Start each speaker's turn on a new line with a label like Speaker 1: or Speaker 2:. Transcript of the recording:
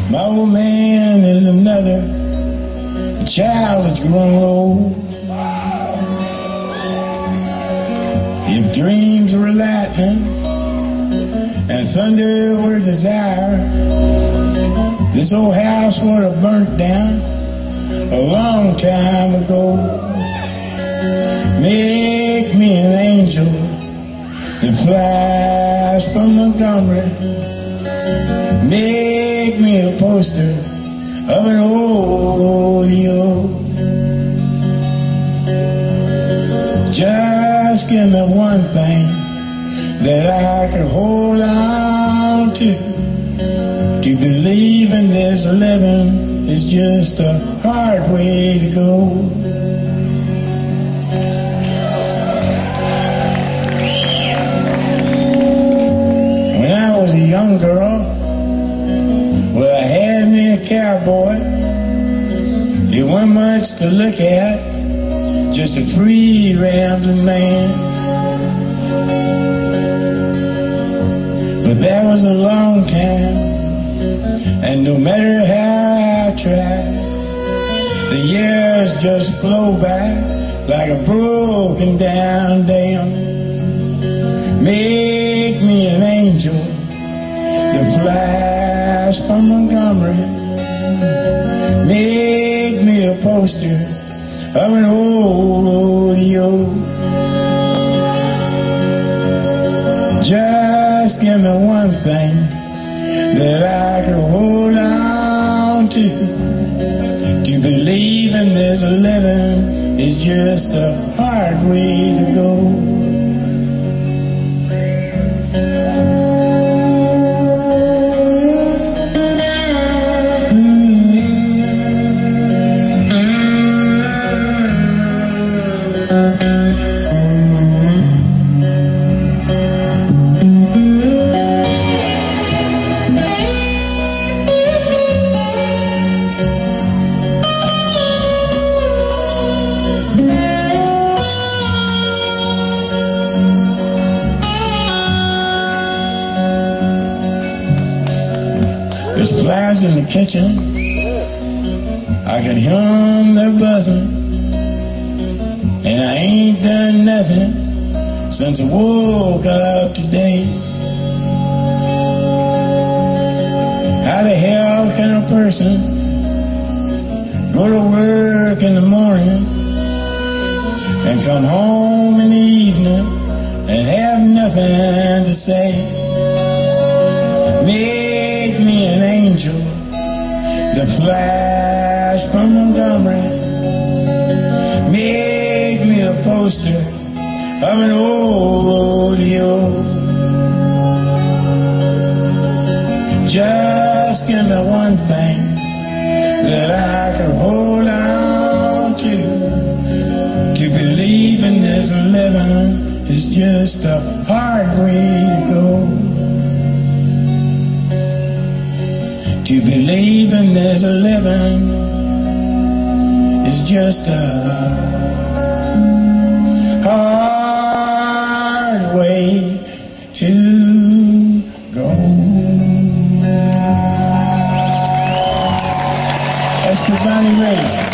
Speaker 1: My old man is another child that's grown old. If dreams were lightning and thunder were desire, this old house would have burnt down a long time ago. Make me an angel that flies from Montgomery. Make me a poster of an old rodeo. Just give me one thing that I can hold on to. To believe in this living is just a hard way to go. When I was a young girl, well, I had me a cowboy. He wasn't much to look at, just a free rambling man. But that was a long time, and no matter how I tried, the years just flow by like a broken down dam. Make me an angel that flies from Montgomery. Make me a poster of an old rodeo. Just give me one thing that I can hold on to. To believe in this living is just a hard way to go. There's flies in the kitchen, I can hear them, they're buzzing. And I ain't done nothing since I woke up today. How the hell can a person go to work in the morning and come home in the evening and have nothing to say? Make me an angel that flies from Montgomery. Make me a poster of an old rodeo. Just give me one thing that I can hold on to. To believe in this living is just a hard way to go. To believe in this living is just a hard way to go. That's for Bonnie Raitt.